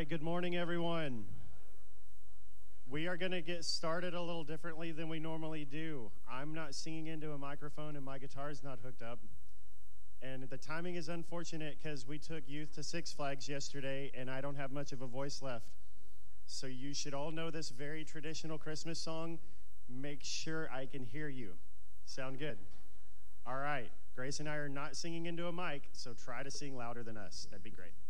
right, good morning, everyone. We are going to get started a little differently than we normally do. I'm not singing into a microphone and my guitar is not hooked up. And the timing is unfortunate because we took youth to Six Flags yesterday and I don't have much of a voice left. So you should all know this very traditional Christmas song. Make sure I can hear you. Sound good? All right. Grace and I are not singing into a mic, so try to sing louder than us. That'd be great.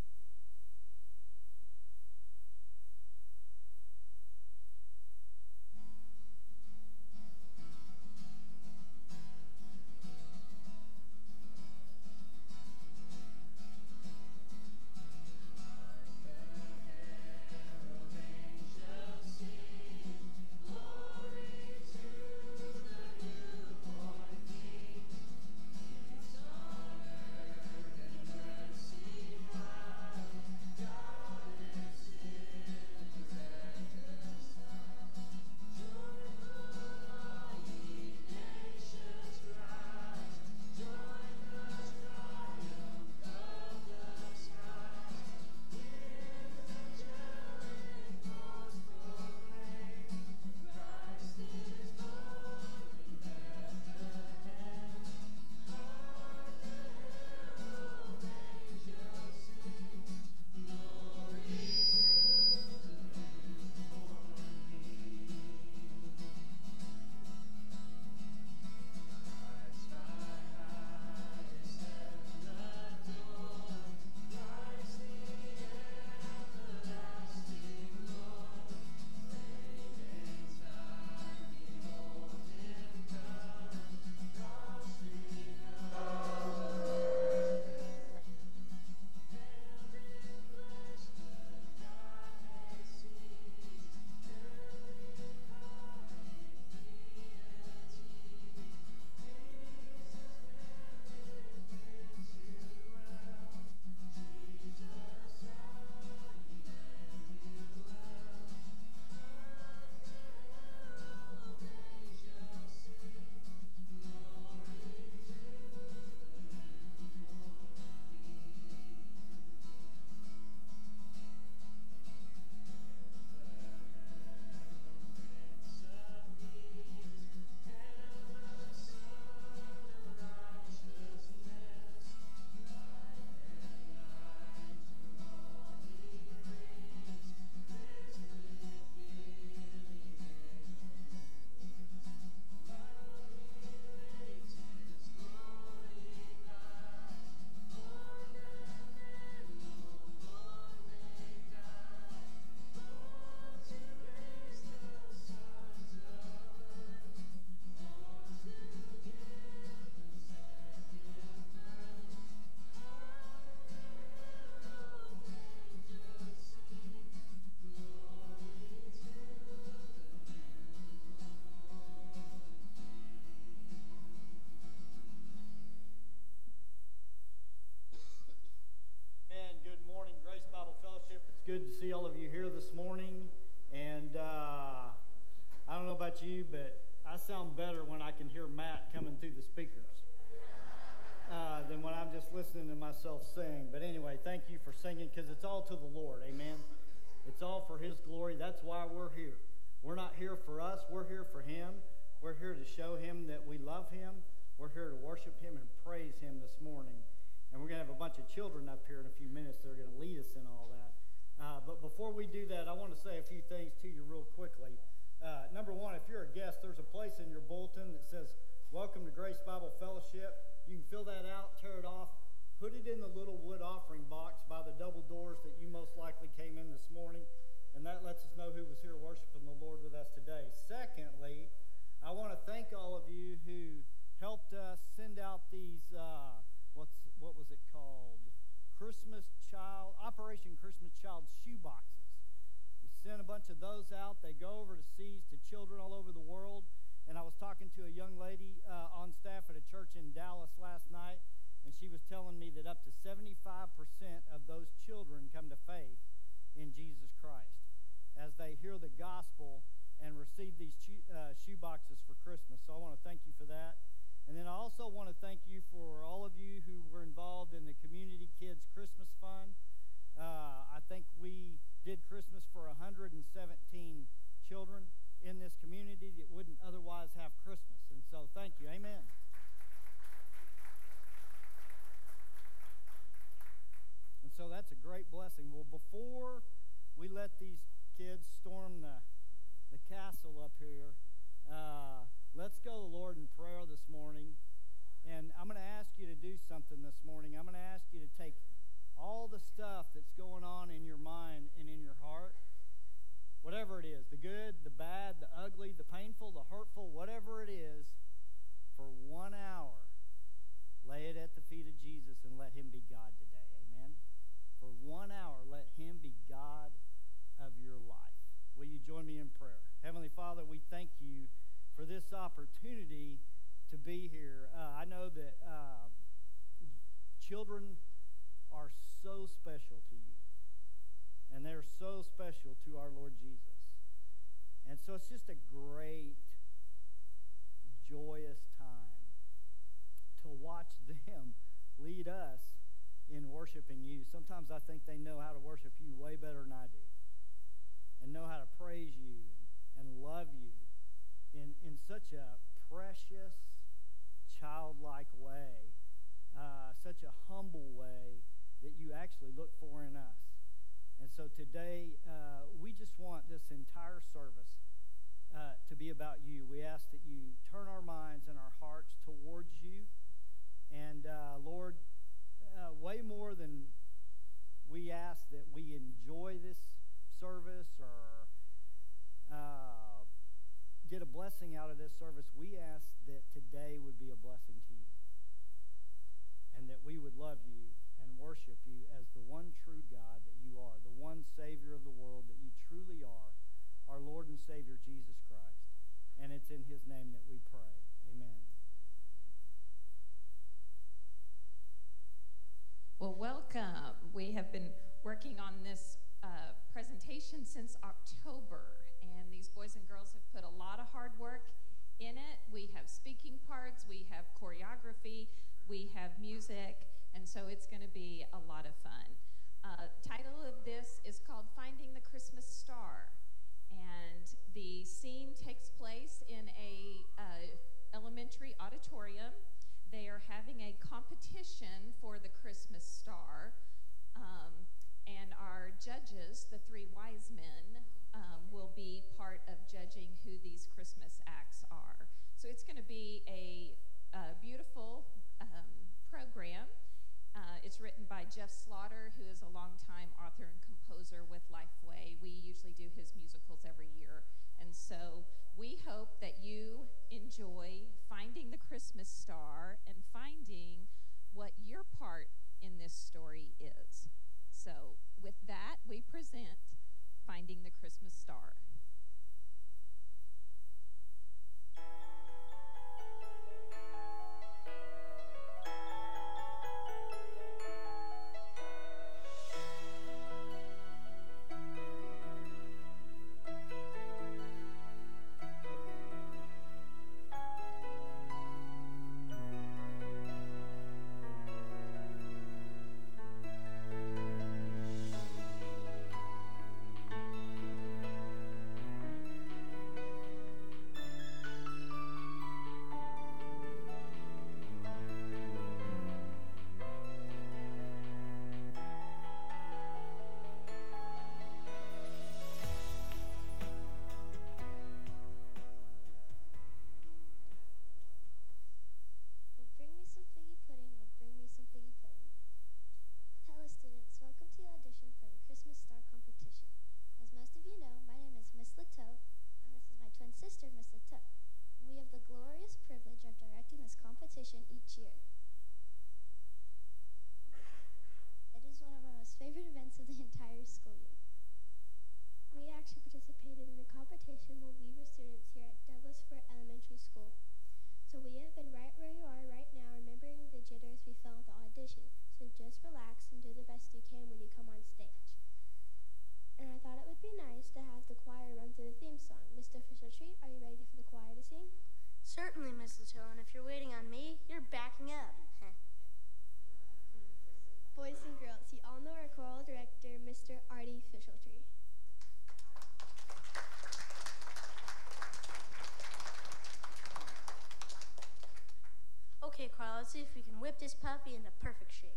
Good to see all of you here this morning, and I don't know about you, but I sound better when I can hear Matt coming through the speakers than when I'm just listening to myself sing. But anyway, thank you for singing, because it's all to the Lord, amen? It's all for His glory. That's why we're here. We're not here for us. We're here for Him. We're here to show Him that we love Him. We're here to worship Him and praise Him this morning. And we're going to have a bunch of children up here in a few minutes that are going to lead us in all that. But before we do that, I want to say a few things to you real quickly. Number one, if you're a guest, there's a place in your bulletin that says, "Welcome to Grace Bible Fellowship." You can fill that out, tear it off, put it in the little wood offering box by the double doors that you most likely came in this morning, and that lets us know who was here worshiping the Lord with us today. Secondly, I want to thank all of you who helped us send out these, what was it called? Operation Christmas Child shoe boxes. We sent a bunch of those out. They go overseas to children all over the world. And I was talking to a young lady on staff at a church in Dallas last night, and she was telling me that up to 75% of those children come to faith in Jesus Christ as they hear the gospel and receive these shoe boxes for Christmas. So I want to thank you for that. And then I also want to thank you for all of you who were involved in the Community Kids Christmas Fund. I think we did Christmas for 117 children in this community that wouldn't otherwise have Christmas. And so thank you. Amen. And so that's a great blessing. Well, before we let these kids storm the castle up here, let's go to the Lord in prayer this morning. And I'm going to ask you to do something this morning. I'm going to ask you to take all the stuff that's going on in your mind and in your heart, whatever it is, the good, the bad, the ugly, the painful, the hurtful, whatever it is, for 1 hour, lay it at the feet of Jesus and let him be God today. Amen? For 1 hour, let him be God of your life. Will you join me in prayer? Heavenly Father, we thank you for this opportunity to be here. I know that children are so special to you, and they're so special to our Lord Jesus. And so it's just a great, joyous time to watch them lead us in worshiping you. Sometimes I think they know how to worship you way better than I do, and know how to praise you and love you in such a precious, childlike way, such a humble way that you actually look for in us. And so today, we just want this entire service to be about you. We ask that you turn our minds and our hearts towards you. And Lord, way more than we ask that we enjoy this service or get a blessing out of this service, we ask that today would be a blessing to you, and that we would love you and worship you as the one true God that you are, the one Savior of the world that you truly are, our Lord and Savior, Jesus Christ. And it's in his name that we pray. Amen. Well, welcome. We have been working on this presentation since October, and these boys and girls have put a lot of hard work in it. We have speaking parts, we have choreography, we have music, and so it's going to be a lot of fun. Title of this is called Finding the Christmas Star, and the scene takes place in a elementary auditorium. They are having a competition for the Christmas star, and our judges, the three wise men, will be part of judging who these Christmas acts are. So it's going to be a beautiful program. It's written by Jeff Slaughter, who is a longtime author and composer with Lifeway. We usually do his musicals every year. And so we hope that you enjoy finding the Christmas star and finding what your part in this story is. So with that, we present Finding the Christmas Star. Each year. It is one of my most favorite events of the entire school year. We actually participated in the competition when we were students here at Douglas Fir Elementary School. So we have been right where you are right now, remembering the jitters we felt at the audition. So just relax and do the best you can when you come on stage. And I thought it would be nice to have the choir run through the theme song. Mr. Fisher-Tree, are you ready for the choir to sing? Certainly, Miss Latoe, and if you're waiting on me, you're backing up. Boys and girls, you all know our choral director, Mr. Artie Fisher-Tree. let's see if we can whip this puppy into perfect shape.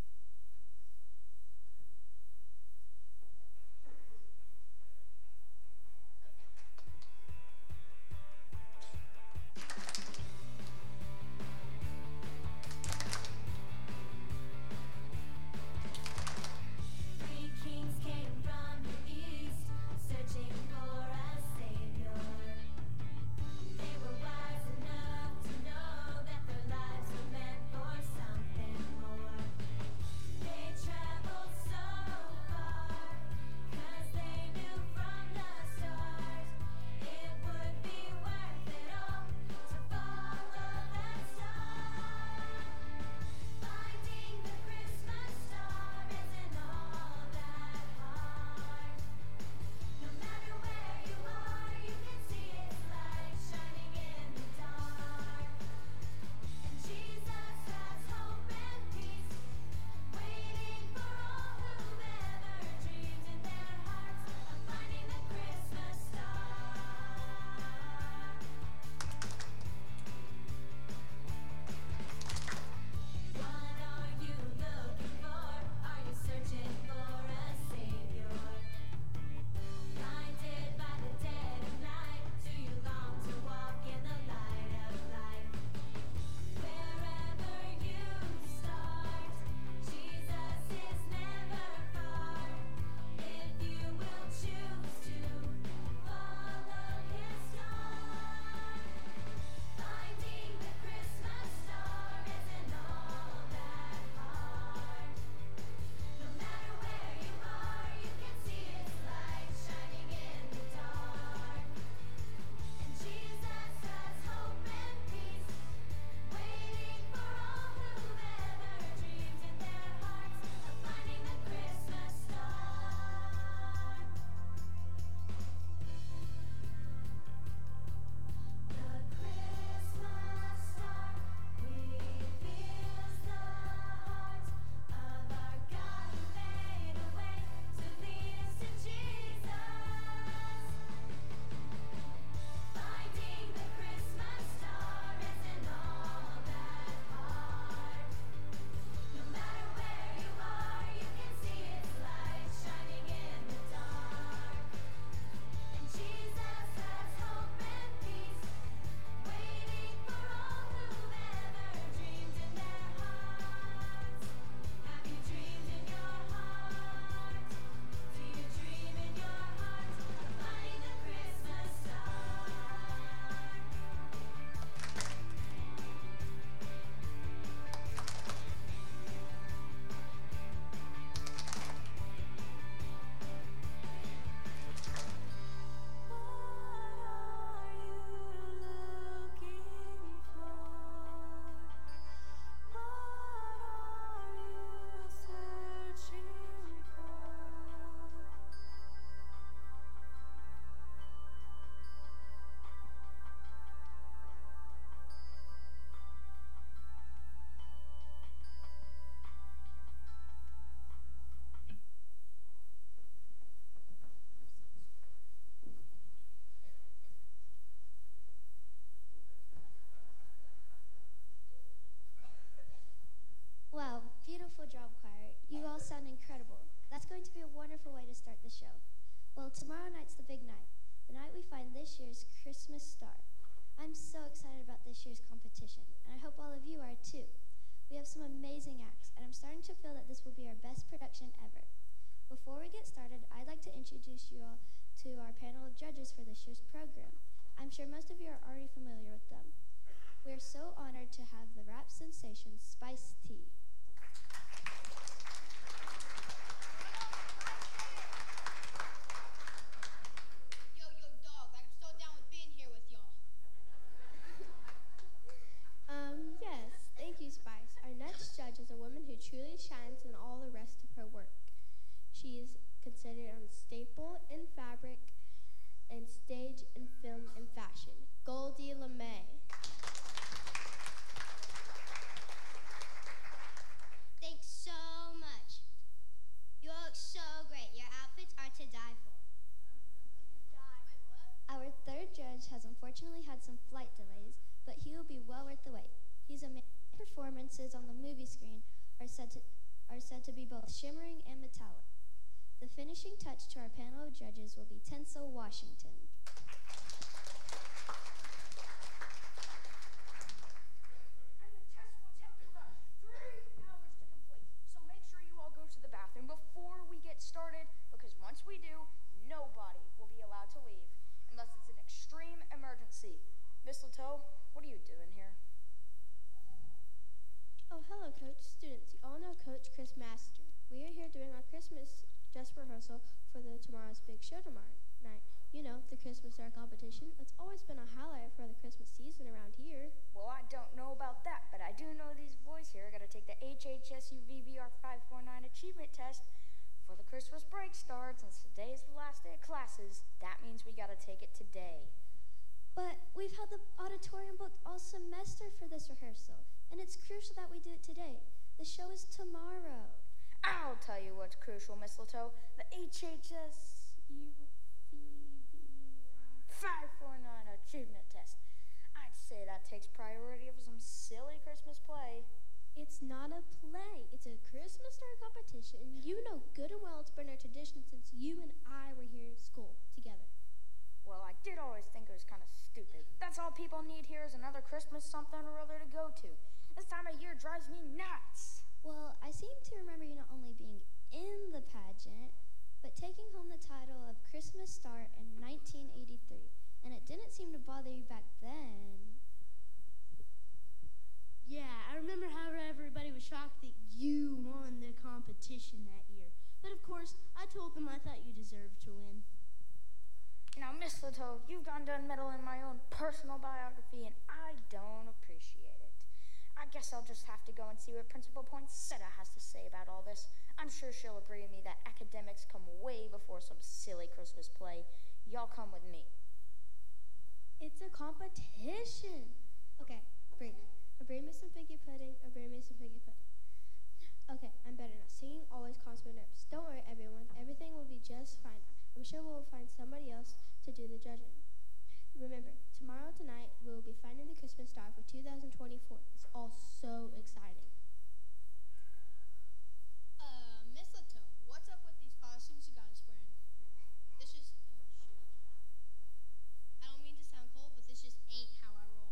sound incredible. That's going to be a wonderful way to start the show. Well, tomorrow night's the big night, the night we find this year's Christmas star. I'm so excited about this year's competition, and I hope all of you are too. We have some amazing acts, and I'm starting to feel that this will be our best production ever. Before we get started, I'd like to introduce you all to our panel of judges for this year's program. I'm sure most of you are already familiar with them. We are so honored to have the rap sensation Spice T. Yo, dog, I'm so down with being here with y'all. Yes, thank you, Spice. Our next judge is a woman who truly shines in all the rest of her work. She is considered a staple in fabric and stage and film and fashion. Goldie LeMay. Thanks, finishing touch to our panel of judges will be Tensel Washington. And the test will take about 3 hours to complete. So make sure you all go to the bathroom before we get started, because once we do, nobody will be allowed to leave unless it's an extreme emergency. Mistletoe, what are you doing here? Oh, hello, Coach. Students, you all know Coach Chris Master. We are here doing our Christmas dress rehearsal for tomorrow's big show tomorrow night. You know, the Christmas Star competition. It's always been a highlight for the Christmas season around here. Well, I don't know about that, but I do know these boys here are going to take the HHSU VBR 549 achievement test before the Christmas break starts. And since today is the last day of classes, that means we got to take it today. But we've had the auditorium booked all semester for this rehearsal, and it's crucial that we do it today. The show is tomorrow. I'll tell you what's crucial, Mistletoe. The HHSU VBR 549 achievement test. I'd say that takes priority over some silly Christmas play. It's not a play. It's a Christmas Star competition, and you know good and well it's been our tradition since you and I were here in school together. Well, I did always think it was kind of stupid. That's all people need here is another Christmas something or other to go to. This time of year drives me nuts. Well, I seem to remember you not only being in the pageant, but taking home the title of Christmas Star in 1983. And it didn't seem to bother you back then. Yeah, I remember how everybody was shocked that you won the competition that year. But of course, I told them I thought you deserved to win. Now, Mistletoe, you've gone to meddle in my own personal biography, and I don't appreciate it. I guess I'll just have to go and see what Principal Poinsettia has to say about all this. I'm sure she'll agree with me that academics come way before some silly Christmas play. Y'all come with me. It's a competition. Okay, bring me some figgy pudding, or bring me some figgy pudding. Okay, I'm better now. Singing always calms my nerves. Don't worry, everyone. Everything will be just fine. I'm sure we'll find somebody else to do the judging. Remember, tomorrow tonight, we will be finding the Christmas Star for 2024. It's all so exciting. Mistletoe, what's up with these costumes you got us wearing? This just, oh shoot. I don't mean to sound cold, but this just ain't how I roll.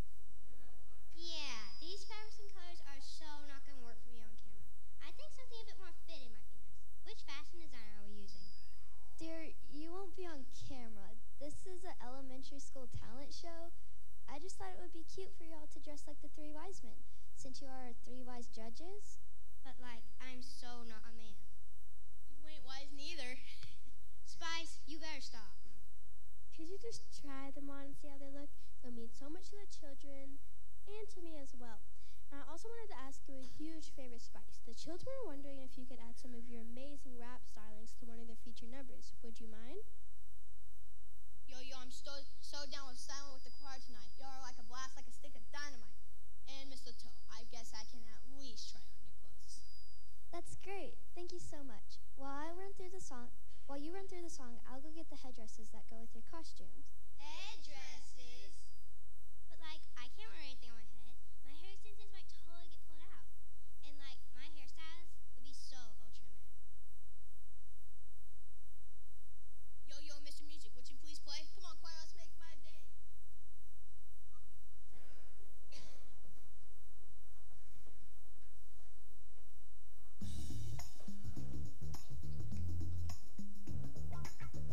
Yeah, these fabrics and colors are so not going to work for me on camera. I think something a bit more fitted might be nice. Which fashion designer are we using? Dear, you won't be on camera. This is an elementary school talent show. I just thought it would be cute for y'all to dress like the Three Wise Men, since you are 3 wise judges. But, like, I'm so not a man. You ain't wise neither. Spice, you better stop. Could you just try them on and see how they look? It'll mean so much to the children and to me as well. And I also wanted to ask you a huge favor, Spice. The children were wondering if you could add some of your amazing rap stylings to one of their feature numbers. Would you mind? Yo, I'm so down with styling with the choir tonight. Y'all are like a blast, like a stick of dynamite. And Mistletoe, I guess I can at least try on your clothes. That's great. Thank you so much. While you run through the song, I'll go get the headdresses that go with your costumes. Headdresses? But, like, I can't wear anything on my head. My hair extensions might totally get pulled out. And, like, my hairstyles would be so ultra mad. Yo, Mr. Music, would you please play? Come on, choir, let's make my day.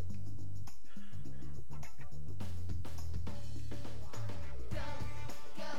Go,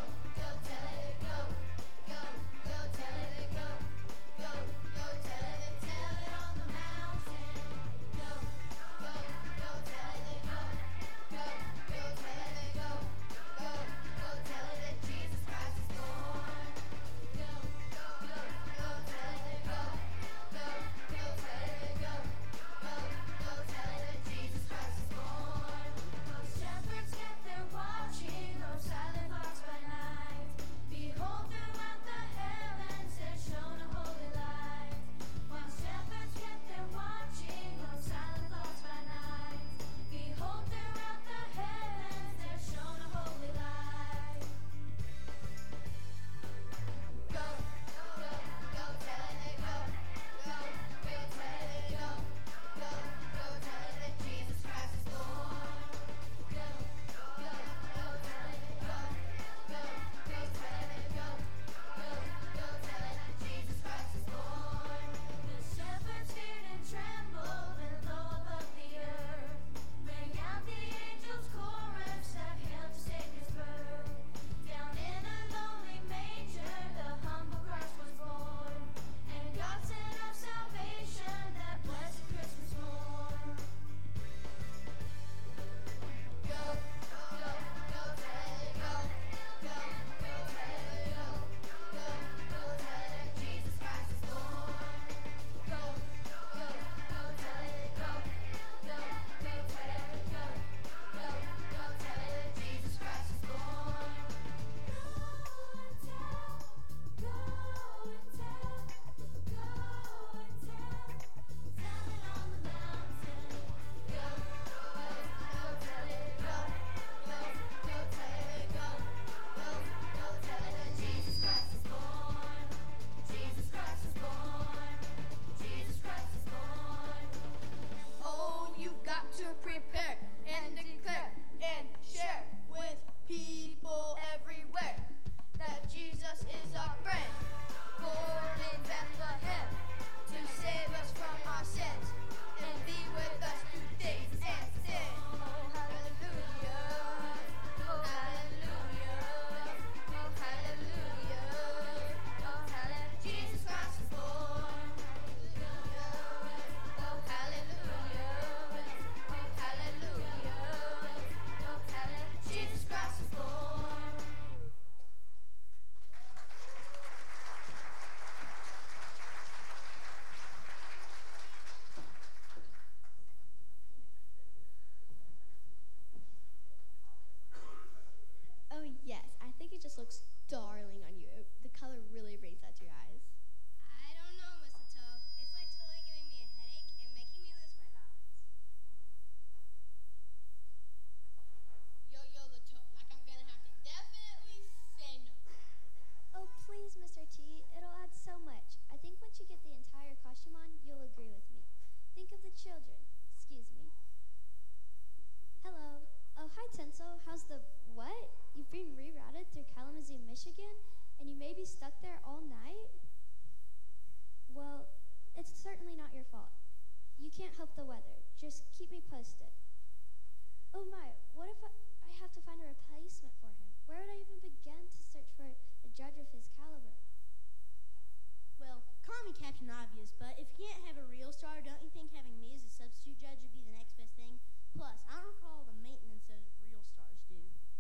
Michigan and you may be stuck there all night, well, it's certainly not your fault. You can't help the weather. Just keep me posted. Oh my, what if I have to find a replacement for him? Where would I even begin to search for a judge of his caliber? Well, call me Captain Obvious, but if you can't have a real star, don't you think having me as a substitute judge would be the next best thing? Plus, I don't recall the maintenance of real stars do.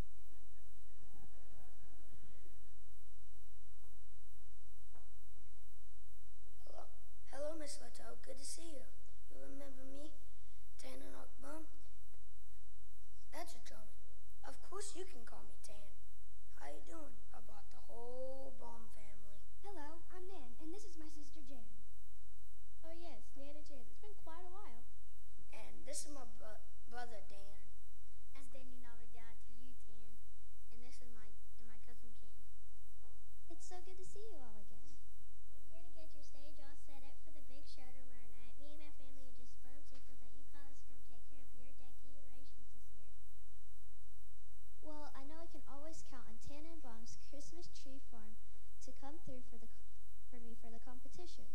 Hello, Miss Leto. Good to see you. You remember me? Tananok Bum? That's a German. Of course you can call me Tan. How you doing? I brought the whole Baum family. Hello, I'm Nan, and this is my sister Jan. Oh yes, Nan and Jan. It's been quite a while. And this is my brother Dan. As Daniel Navidad to you, Tan. And this is my cousin Ken. It's so good to see you all again. We're here to get your stage all set up for the big show tomorrow night. Me and my family are just bumsicles that you call us to come take care of your decorations this year. Well, I know I can always count on Tannenbaum's Christmas Tree Farm to come through for me for the competition.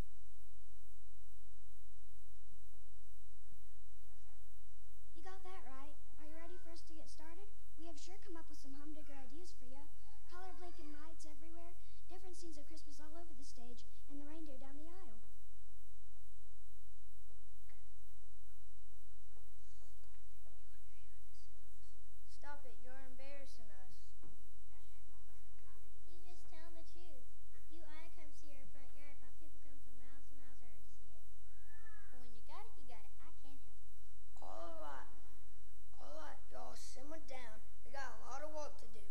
You got that right. Are you ready for us to get started? We have sure come up with some humdinger ideas for you. Color blinking lights everywhere, different scenes of Christmas all over the stage, and the reindeer down the aisle. Stop it, you're embarrassing us. He's just telling the truth. You ought to come see our front yard while people come from miles and miles around to see it. But when you got it, you got it. I can't help it. All right, y'all simmer down. We got a lot of work to do.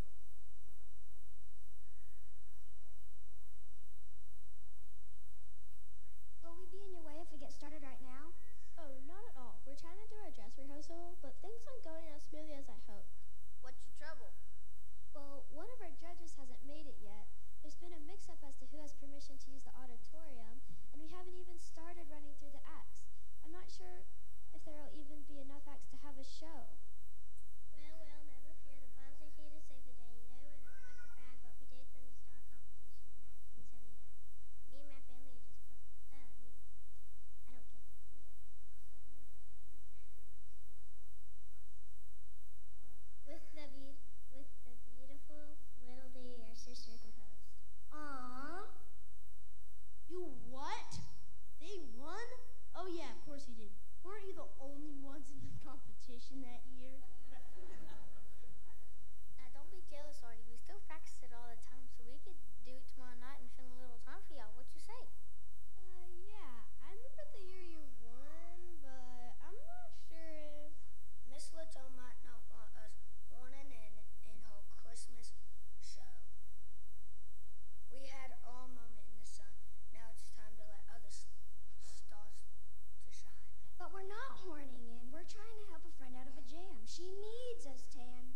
Will we be in your way if we get started right now? Oh, not at all. We're trying to do our dress rehearsal, but things aren't going as smoothly as I hoped. What's your trouble? Well, one of our judges hasn't made it yet. There's been a mix-up as to who has permission to use the auditorium, and we haven't even started running through the acts. I'm not sure if there will even be enough acts to have a show. Well, never fear. The bombs are here to save the day. You know I don't like to brag, but we did win the star competition in 1979. Me and my family are just I don't care. With the beautiful little ditty our sister composed. Aww. You what? They won? Oh yeah, of course you did. Weren't you the only ones in the competition that year? Now don't be jealous, Artie. We still practice it all the time, so we could do it tomorrow night and fill a little time for y'all. What you say? Yeah. I remember the year you won, but I'm not sure if... Miss Leto might not want us horning in her Christmas show. We had our moment in the sun. Now it's time to let other stars to shine. But we're not horning in. We're trying to help a friend out of a jam. She needs us, Tan.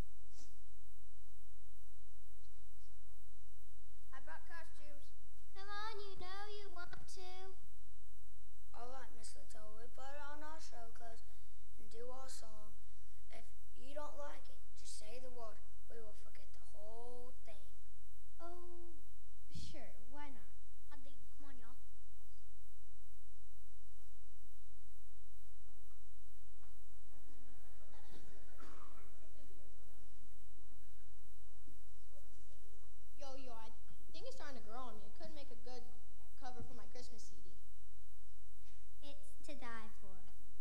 I brought costumes. Come on, you know you want to. All right, Miss Leto, we put on our show clothes and do our song. If you don't like it, just say the word. We will forget the whole thing. Oh, sure. Why not? I'll dig it. Come on, y'all. Yo, I think it's starting to grow on me. It could make a good cover for my Christmas CD. It's to die for.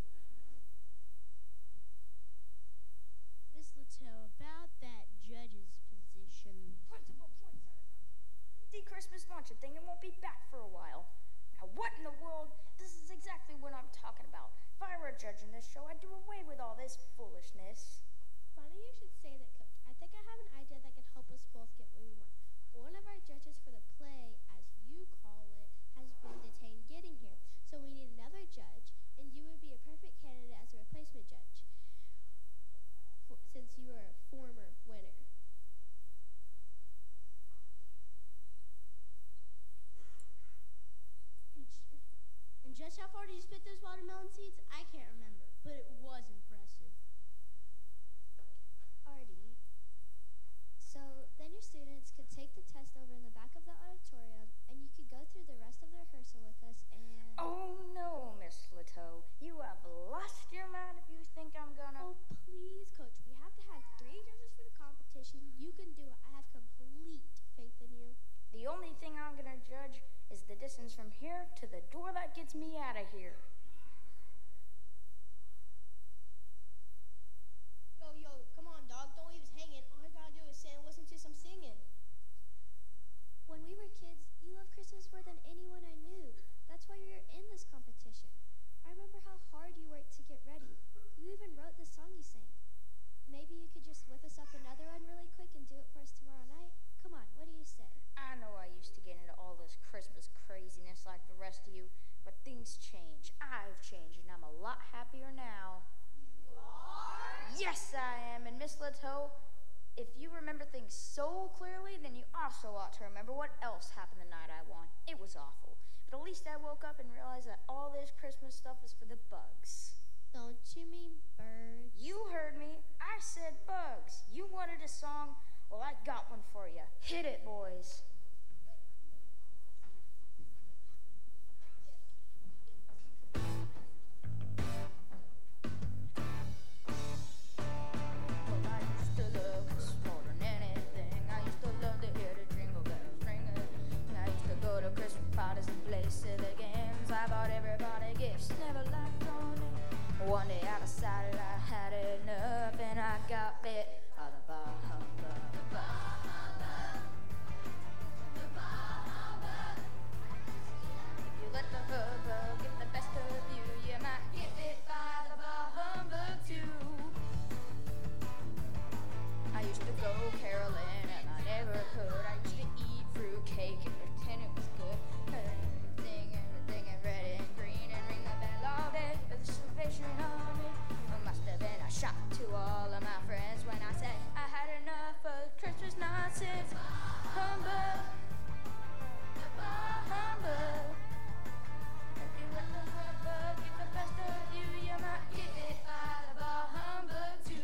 Miss Leto, about that judge's position. Principal poinsettias have the Christmas luncheon thing and won't be back for a while. Now, what in the world? This is exactly what I'm talking about. If I were a judge in this show, I'd do away with all this foolishness. Funny you should say that, Coach. I think I have an idea that could help us both get what we want. One of our judges for the play, as you call it, has been detained getting here. So we need another judge, and you would be a perfect candidate as a replacement judge, since you are a former winner. And just how far did you spit those watermelon seeds? I can't remember, but it was impressive. Artie, so then your students I am. And Miss Leteau, if you remember things so clearly, then you also ought to remember what else happened the night I won. It was awful. But at least I woke up and realized that all this Christmas stuff is for the bugs. Don't you mean birds? You heard me. I said bugs. You wanted a song? Well, I got one for you. Hit it, boys. One day I decided I had enough, and I got bit by the bah humbug. If you let the hubbub get the best of you, you might get bit by the bah humbug too. I used to go caroling in my neighborhood. I used to eat fruitcake and pretend it was good. Everything in red and green, and ring the bell all day for the Salvation Army. It must have been a shock to all of my friends when I said I had enough of Christmas nonsense. Humbug, humbug. If you let the humbug get the best of you, you might get bit by the bah humbug too.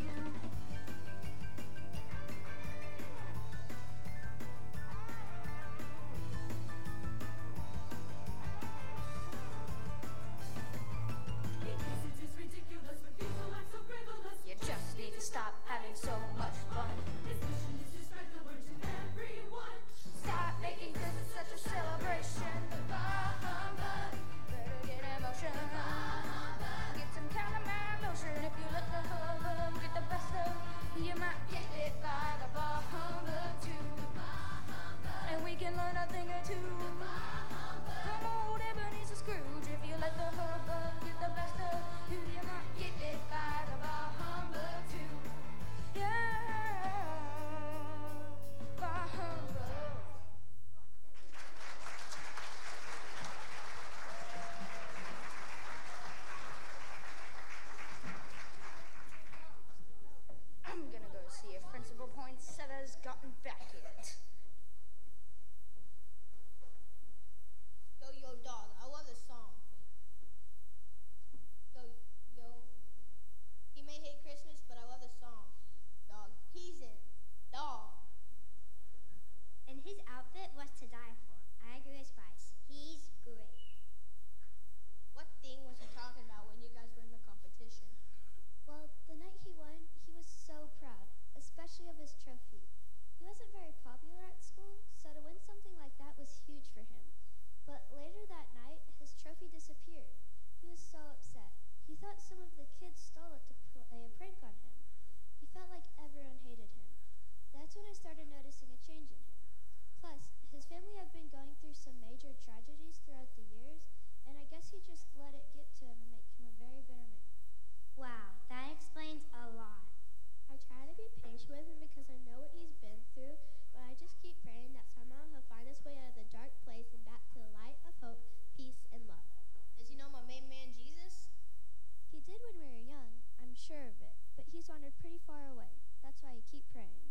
You just need to stop having so much fun. This mission is to spread the word to everyone. Stop making Christmas such a celebration. Bah humbug, better get emotion. Get some kind of my emotion. If you let the humbug get the best of you, might get hit by the bah humbug too. And we can learn a thing or two from old Ebenezer Scrooge. If you let the humbug get the best of you, you might get hit by the bah humbug too. Yeah, bah humbug. I'm gonna go see if Principal Poinsettia's gotten back yet. Yo, yo, dog, I love this song. Yo, yo. He may hate Christmas, but I love the song. Dog, he's in. Dog. And his outfit was to die for. I agree with Spice. He's great. What thing was he talking about when you guys were in the competition? Well, the night he won, he was so proud, especially of his trophy. He wasn't very popular at school, so to win something like that was huge for him. But later that night, his trophy disappeared. He was so upset. He thought some of the kids stole it to play a prank on him. He felt like everyone hated him. That's when I started noticing a change in him. Plus, his family had been going through some major tragedies throughout the years, and I guess he just let it get to him and make him a very bitter man. Wow, that explains a lot. I try to be patient with him because I know what he's been through, but I just keep praying that somehow he'll find his way out of the dark place and back to the light of hope, peace, and love. Does he know my main man, Jesus? He did when we were young, I'm sure of it, but he's wandered pretty far away. That's why I keep praying.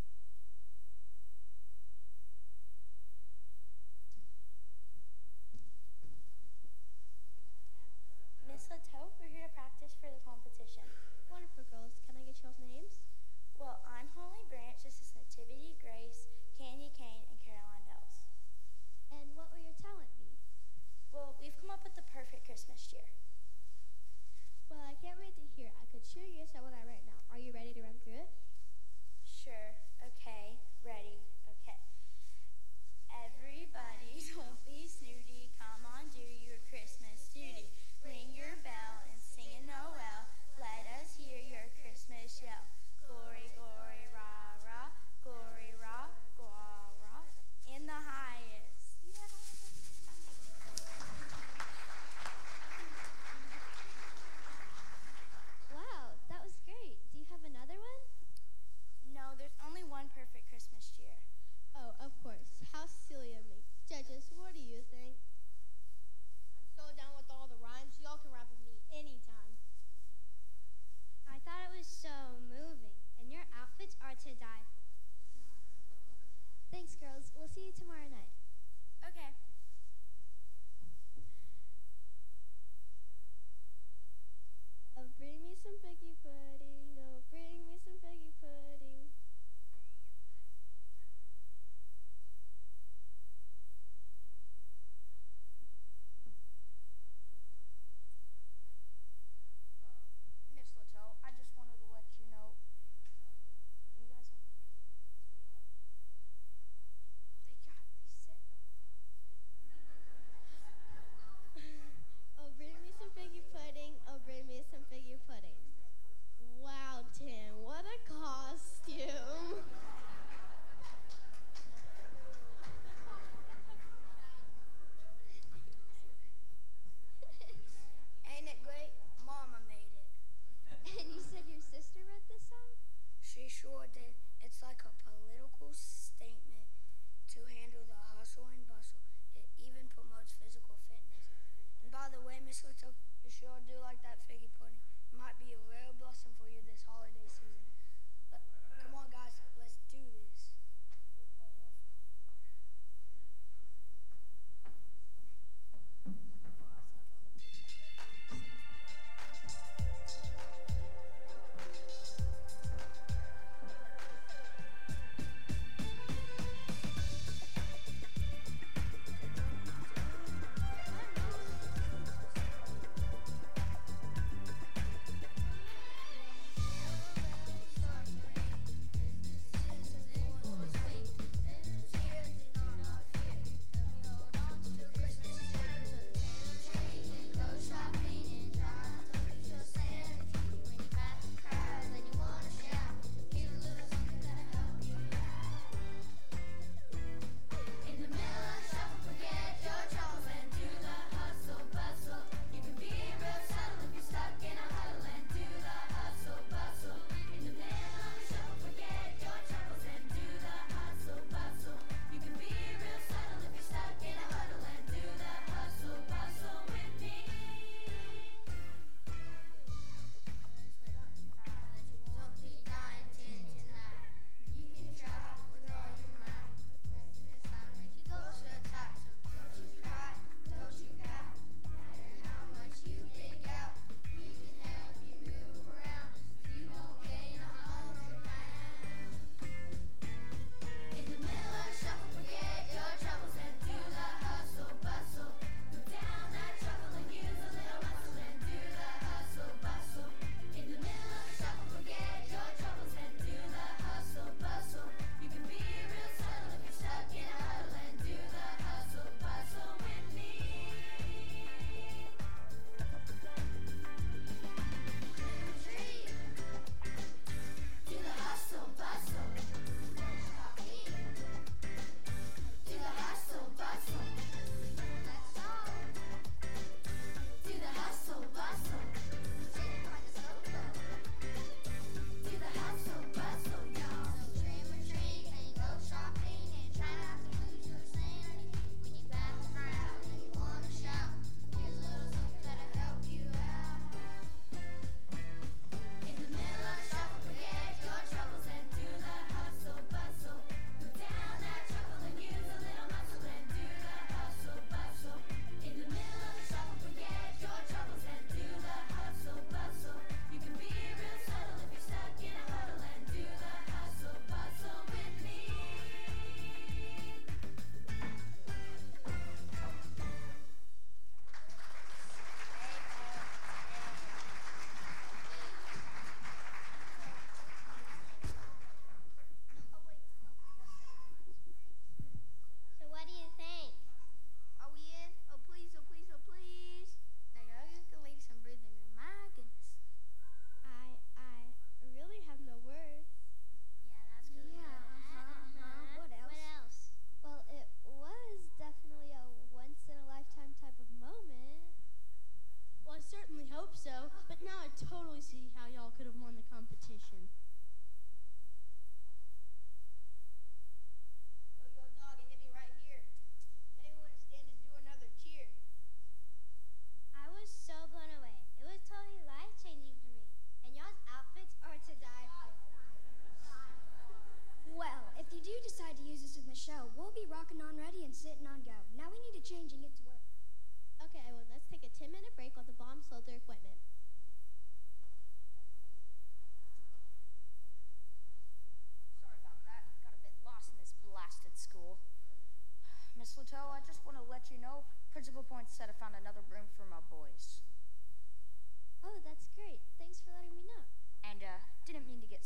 Miss Leteau, we're here to practice for the competition. Wonderful, girls. Can I get y'all's names? Well, I'm Holly Branch. This is Nativity Grace, Candy Kane, and Caroline Bells. And what will your talent be? Well, we've come up with the perfect Christmas cheer. Well, I can't wait to hear. I could cheer you so well right now. Are you ready to run through it? Sure. Okay. Ready. Okay. Everybody, don't be snooty. Come on, do your Christmas duty. Ring your bell and sing a Noel. Let us hear your Christmas yell. Glory, glory, rah, rah. Glory, rah, rah, rah. In the highest. Yeah. Wow, that was great. Do you have another one? No, there's only one perfect Christmas cheer. Oh, of course. How silly of me. Judges, what do you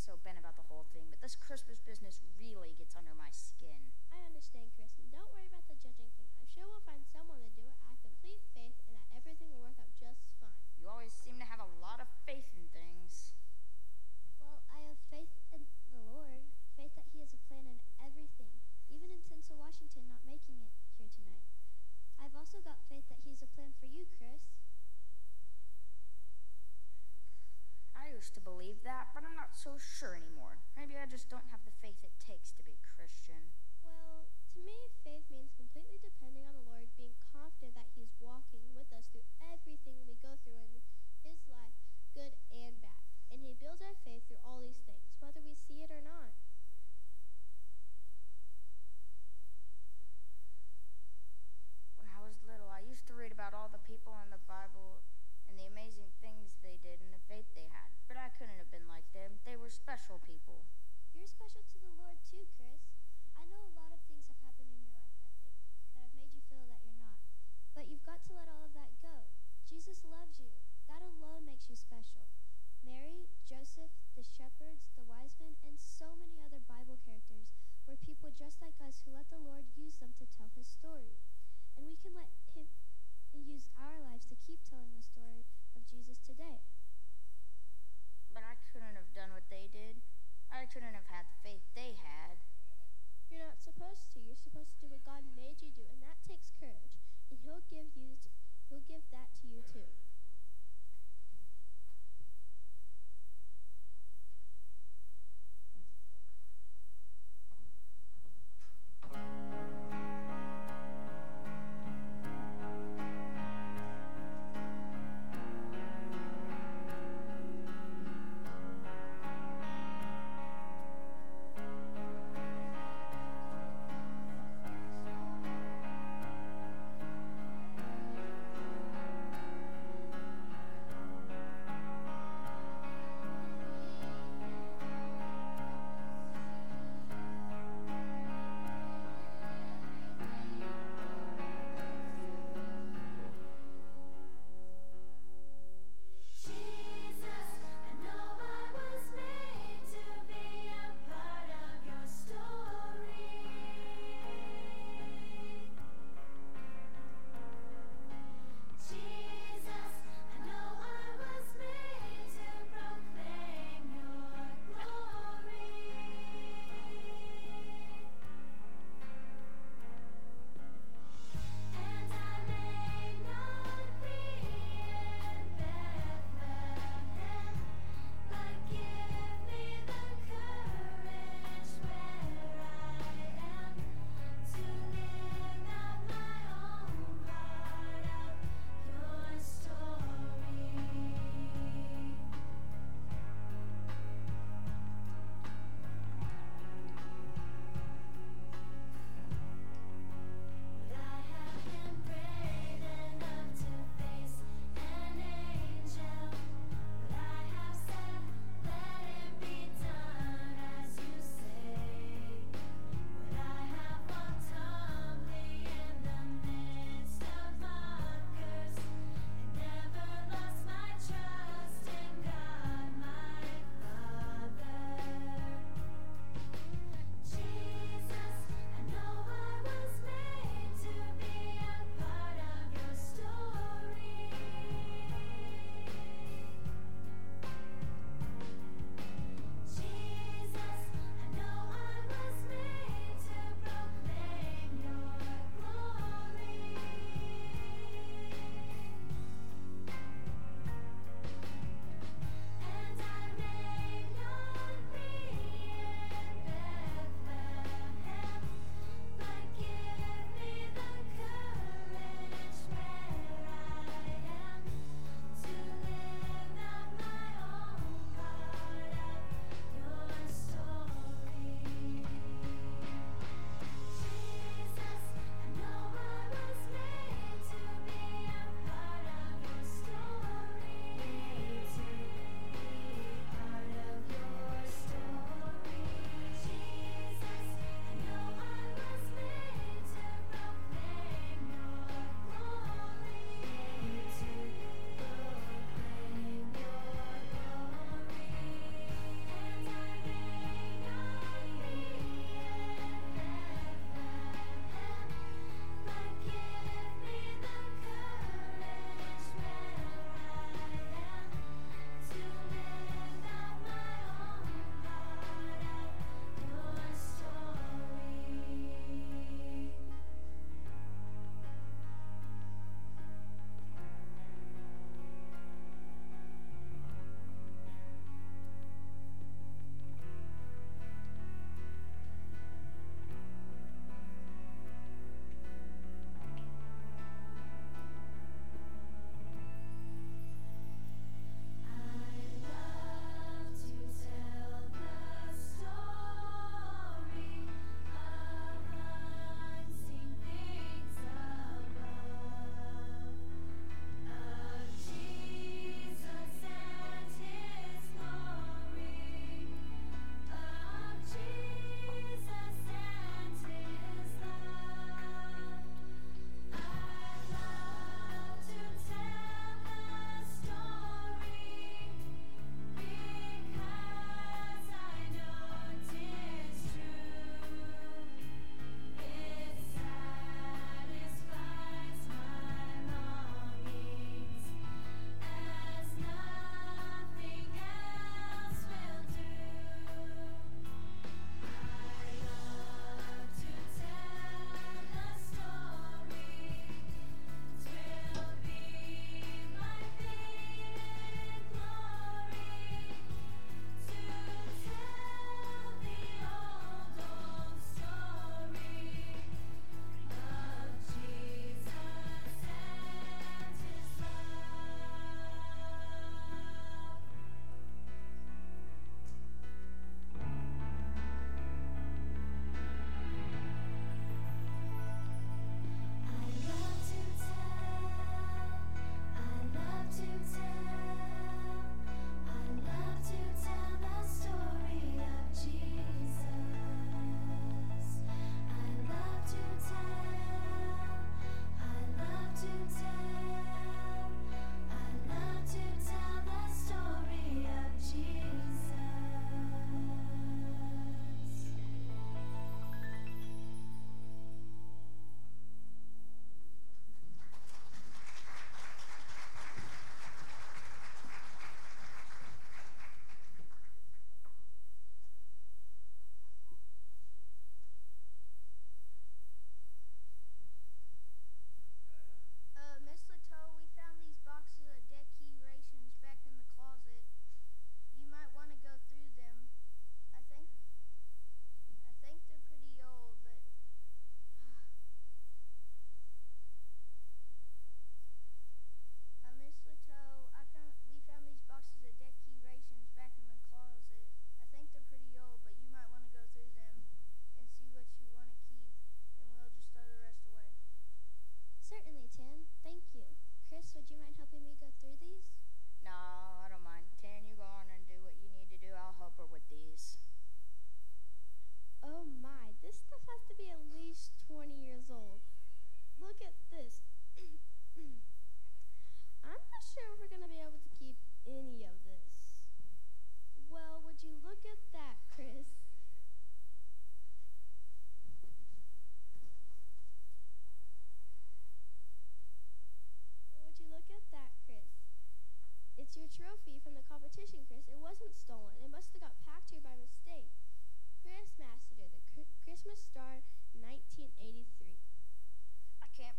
so bent about the whole thing, but this Christmas business really gets under my skin. I understand, Kristen. Don't worry about the judging thing. I'm sure we'll find someone to do it. I have complete faith and that everything will work out just fine. You always seem to have a lot of faith in things. Well, I have faith in the Lord, faith that He has a plan in everything, even in Tinsel, Washington not making it here tonight. I've also got faith that He has a plan for you, Chris. I used to believe that, but I'm not so sure anymore. Maybe I just don't have the faith it takes to be Christian. Well, to me, faith means completely depending on the Lord, being confident that He is walking with us through everything we go through in His life, good and bad. And He builds our faith through all these things, whether we see it or not. When I was little, I used to read about all the people in the Bible and the amazing things they did and the faith they had. But I couldn't have been like them. They were special people. You're special to the Lord too, Chris. I know a lot of things have happened in your life that have made you feel that you're not. But you've got to let all of that go. Jesus loves you. That alone makes you special. Mary, Joseph, the shepherds, the wise men, and so many other Bible characters were people just like us who let the Lord use them to tell His story. And we can let Him use our lives to keep telling the story of Jesus today. But I couldn't have done what they did. I couldn't have had the faith they had. You're not supposed to. You're supposed to do what God made you do, and that takes courage. And He'll give that to you too.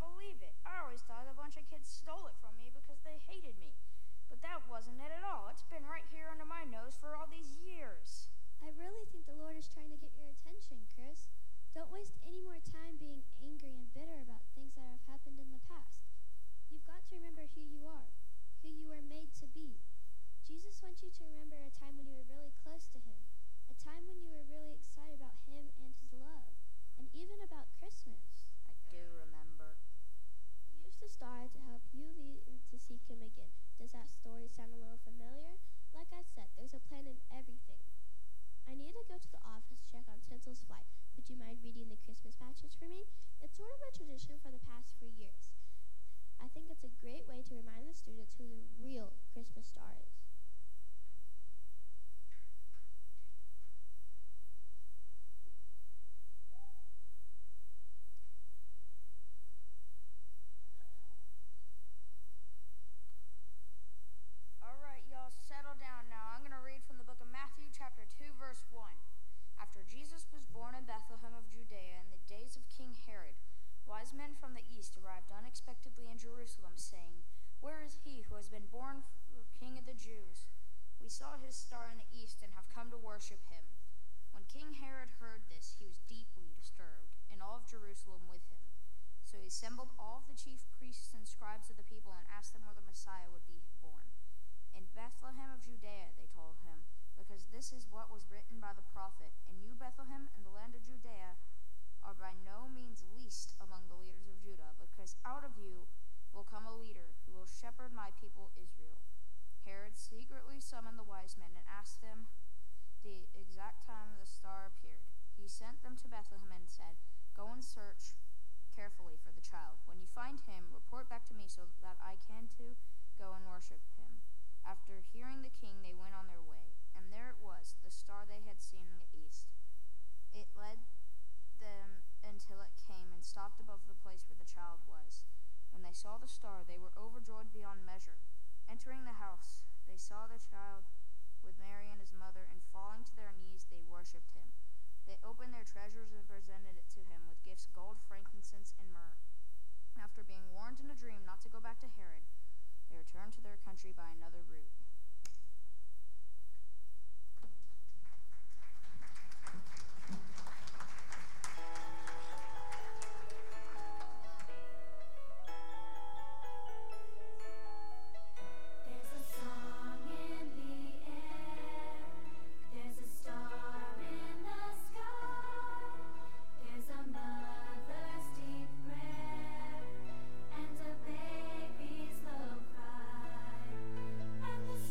believe it. I always thought a bunch of kids stole it from me because they hated me. But that wasn't it at all. It's been right here under my nose for all these years. I really think the Lord is trying to get your attention, Chris. Don't waste any more time being angry and bitter about things that have happened in the past. You've got to remember who you are, who you were made to be. Jesus wants you to remember a time when you were really close to him, a time when you were really excited about him and his love, and even about Christmas. I do remember. He used the star to help you lead to seek him again. Does that story sound a little familiar? Like I said, there's a plan in everything. I need to go to the office to check on Tinsel's flight. Would you mind reading the Christmas passage for me? It's sort of a tradition for the past 3 years. I think it's a great way to remind the students who the real Christmas star is. All right, y'all, settle down now. I'm going to read from the book of Matthew, chapter 2, verse 1. After Jesus was born in Bethlehem of Judea in the days of King Herod, wise men from the east arrived unexpectedly in Jerusalem, saying, "Where is he who has been born King of the Jews? We saw his star in the east and have come to worship him." When King Herod heard this, he was deeply disturbed, and all of Jerusalem with him. So he assembled all of the chief priests and scribes of the people and asked them where the Messiah would be born. "In Bethlehem of Judea," they told him, "because this is what was written by the prophet. And you, Bethlehem, in the land of Judea, are by no means least among the leaders of Judah, because out of you will come a leader who will shepherd my people Israel." Herod secretly summoned the wise men and asked them the exact time the star appeared. He sent them to Bethlehem and said, "Go and search carefully for the child. When you find him, report back to me so that I can too go and worship him." After hearing the king, they went on their way, and there it was, the star they had seen in the east. It led them until it came and stopped above the place where the child was. When they saw the star, they were overjoyed beyond measure. Entering the house, they saw the child with Mary and his mother, and falling to their knees, they worshipped him. They opened their treasures and presented it to him with gifts, gold, frankincense, and myrrh. After being warned in a dream not to go back to Herod, they returned to their country by another route. And the baby's low cry, and the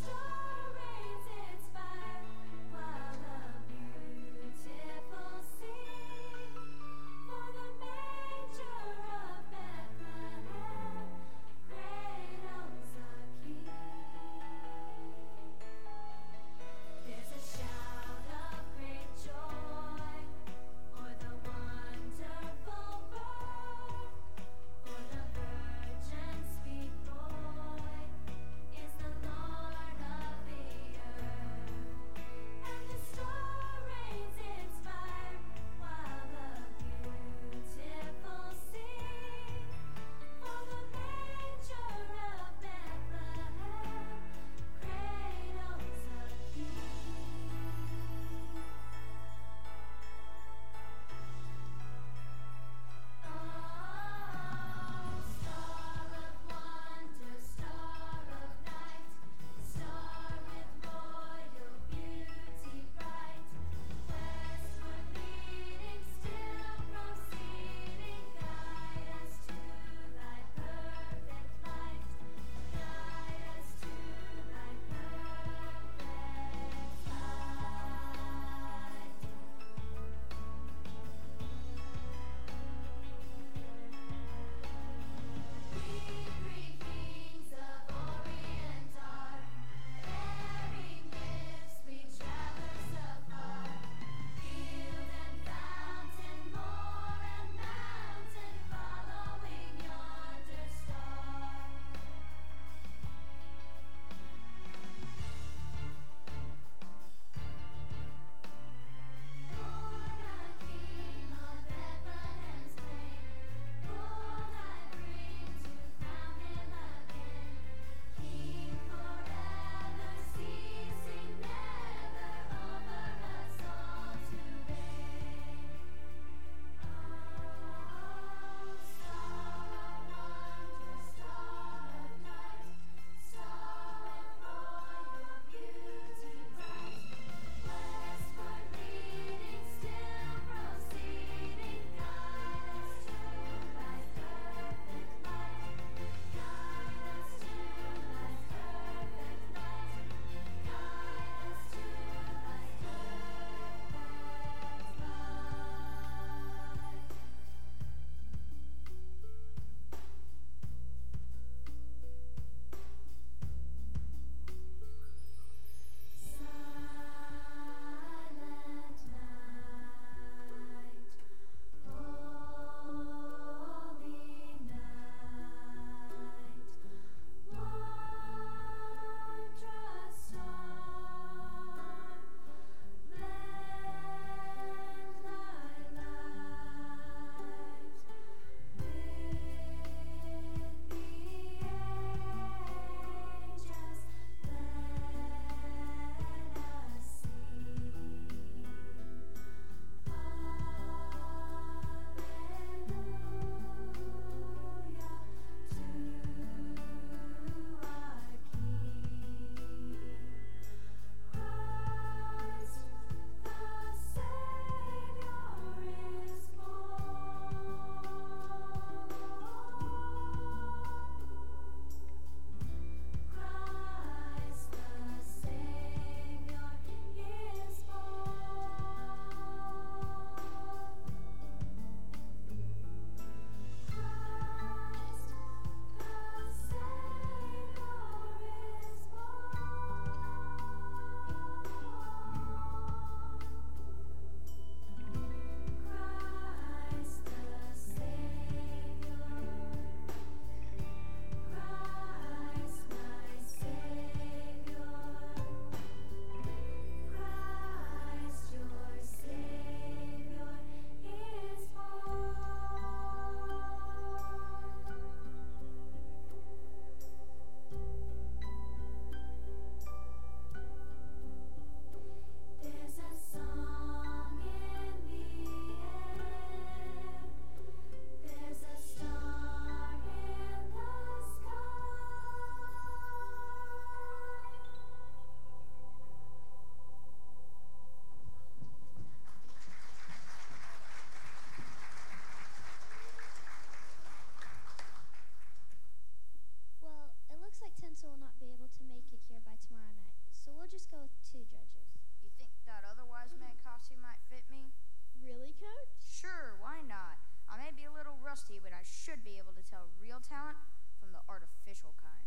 Coach? Sure, why not? I may be a little rusty, but I should be able to tell real talent from the artificial kind.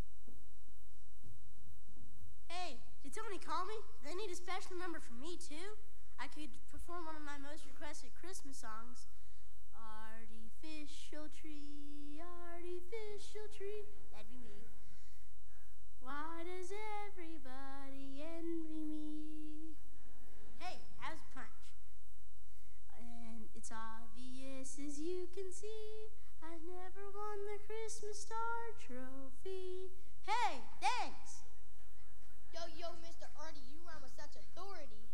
Hey, did somebody call me? They need a special number for me, too? I could perform one of my most requested Christmas songs. Artificial tree, that'd be me. Why does everybody envy me? Hey, how's a punch? And it's obvious as you can see, I never won the Christmas Star Trophy. Hey, thanks! Yo, Mr. Artie, you rhyme with such authority.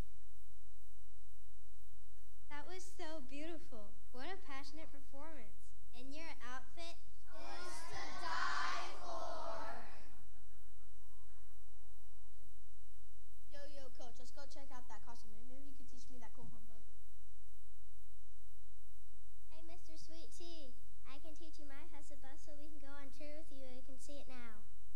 That was so beautiful. What a passionate performance. And your outfit is to die for. Yo, Coach, let's go check out that costume. Maybe you could teach me that cool humbug. Hey, Mr. Sweet Tea, I can teach you my hustle bus so we can go on tour with you. You can see it now.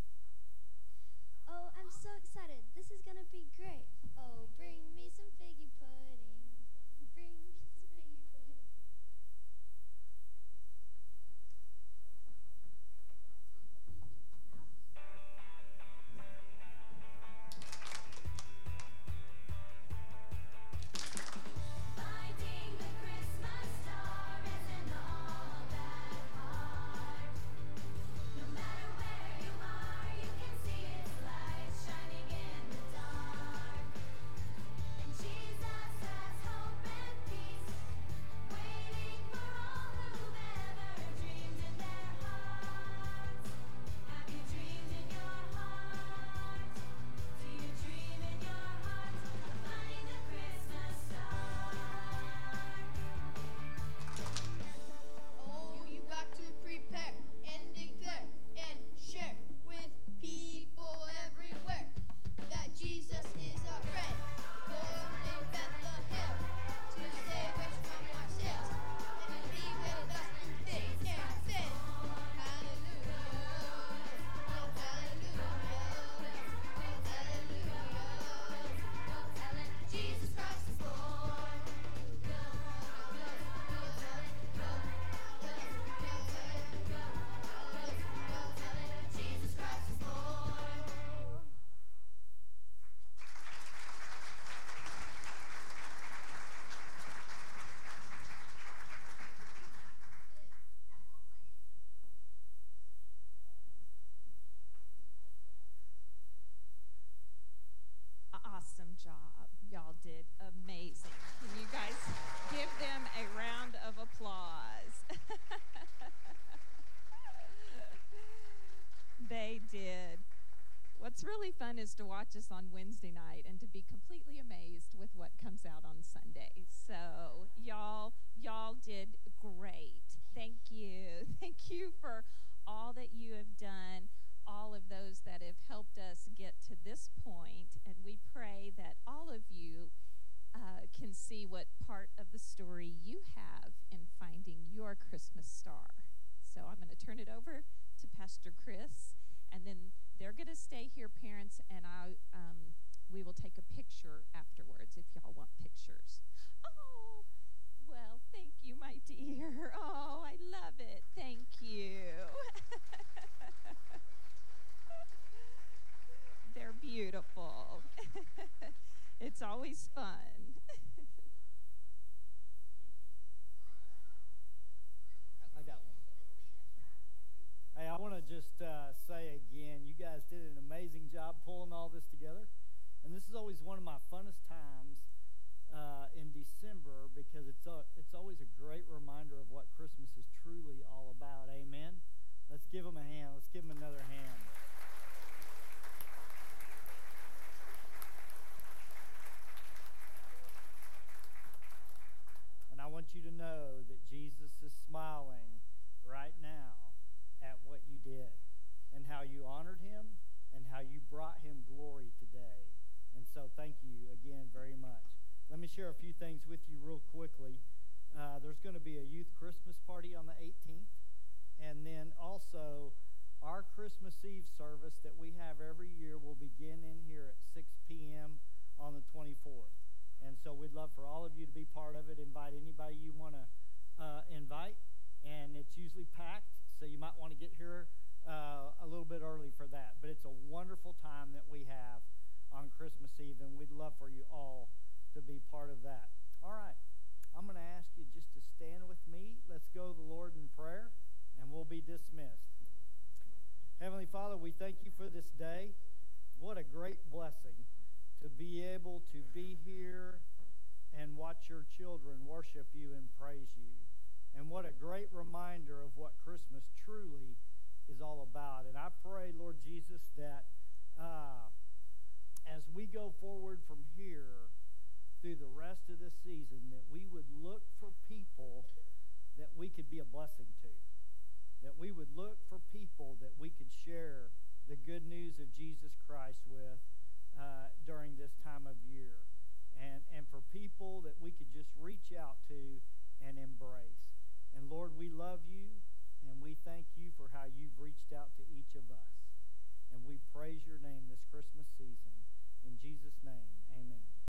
Oh, I'm so excited. This is going to be great. Oh, bring me some figgy pudding. Bring me some figgy pudding. Finding the Christmas star isn't all that hard. No matter where you are, you can see its light shining in the dark. And Jesus has hope and peace, waiting for all who've ever dreamed in their hearts. Have you dreamed in your heart? Do you dream in your heart of finding the Christmas star? Oh, you got to prepare and declare and share with people everywhere that Jesus is our friend. Born in Bethlehem to save us from our sins and to be with us in thick and thin. Hallelujah. Oh, hallelujah. Oh, hallelujah. Oh, tell it, Jesus Christ is born. Go, go, go, tell it, go, go, go, tell it, go, go, go, tell it, Jesus Christ is born. Awesome job. Y'all did amazing. Can you guys give them a round of applause? They did. What's really fun is to watch us on Wednesday night and to be completely amazed with what comes out on Sunday. So y'all did great. Thank you. Thank you for all that you have done, all of those that have helped us get to this point, and we pray that all of you can see what part of the story you have in finding your Christmas star. So I'm going to turn it over to Pastor Chris, and then they're going to stay here, parents, and we will take a picture afterwards if y'all want pictures. Oh, well, thank you, my dear. Oh, I love it. Thank you. They're beautiful. It's always fun. I got one. Hey, I want to just say again, you guys did an amazing job pulling all this together. And this is always one of my funnest times in December because it's always a great reminder of what Christmas is truly all about. Amen? Let's give them a hand. Let's give them another hand. And I want you to know that Jesus is smiling right now at what you did and how you honored him and how you brought him glory today. And so thank you again very much. Let me share a few things with you real quickly. There's going to be a youth Christmas party on the 18th. And then also our Christmas Eve service that we have every year will begin in here at 6 p.m. on the 24th. And so we'd love for all of you to be part of it. Invite anybody you want to invite, and it's usually packed, so you might want to get here a little bit early for that. But it's a wonderful time that we have on Christmas Eve, and we'd love for you all to be part of that. All right, I'm going to ask you just to stand with me. Let's go to the Lord in prayer, and we'll be dismissed. Heavenly Father, we thank you for this day. What a great blessing to be able to be here and watch your children worship you and praise you. And what a great reminder of what Christmas truly is all about. And I pray, Lord Jesus, that as we go forward from here through the rest of this season, that we would look for people that we could be a blessing to. That we would look for people that we could share the good news of Jesus Christ with during this time of year. And for people that we could just reach out to and embrace. And Lord, we love you, and we thank you for how you've reached out to each of us. And we praise your name this Christmas season. In Jesus' name, amen.